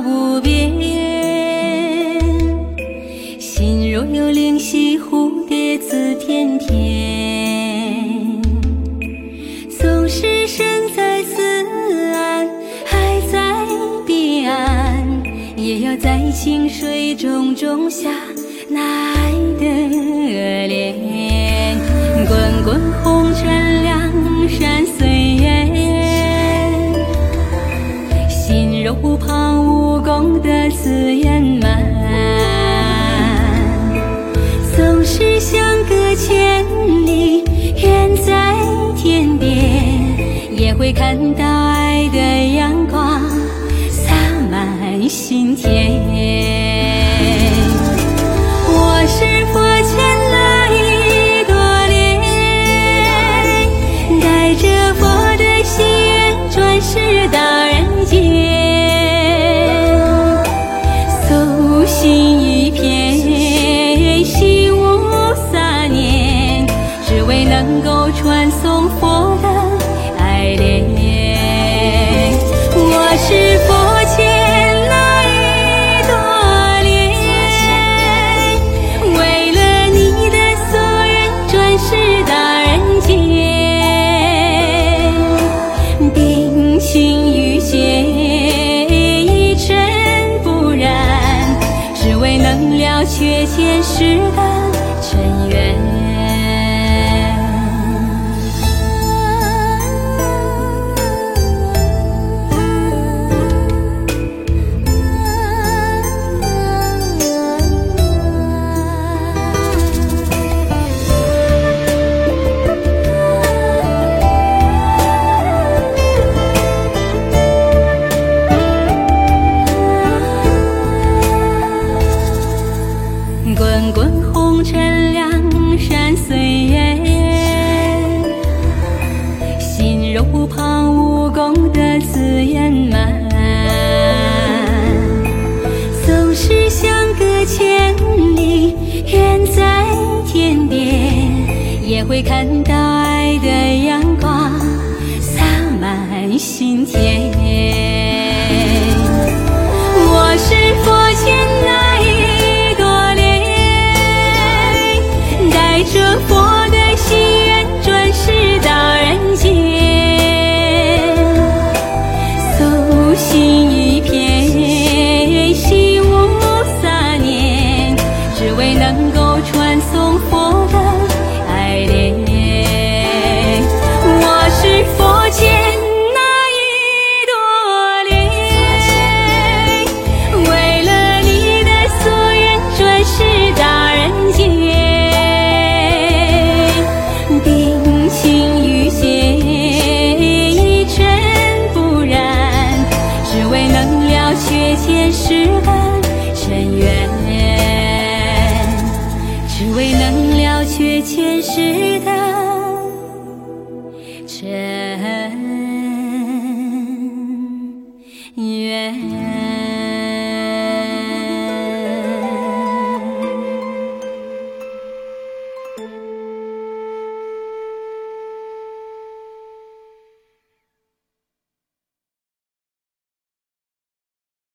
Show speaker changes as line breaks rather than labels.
无边。心若有灵犀，蝴蝶自翩翩。纵使身在此岸，海在彼岸，也要在清水中种下那爱的莲。滚滚红尘，两山随缘，心柔旁无功德自圆满。纵使相隔千里，远在天边，也会看到爱的阳光洒满心田。我是佛前来多莲，带着佛的心愿转世到人间，素心一片，心无杂念，只为能够传颂佛的爱恋。我是佛前来多莲，为了你的所愿转世到人间，冰清玉洁，一尘不染，只为能了却前世的尘缘。滚滚红尘，两山随缘，心柔旁无功德自圆满。纵使相隔千里，远在天边，也会看到爱的阳光洒满心田。我是佛前来多莲，带着佛的心愿转世到人间，素心一片，心无杂念，只为能够传颂佛的爱恋。我是佛前那一朵莲，为了你的所愿转世到人间，冰清玉洁，一尘不染，只为能了却前世的尘缘，只为能了却前世的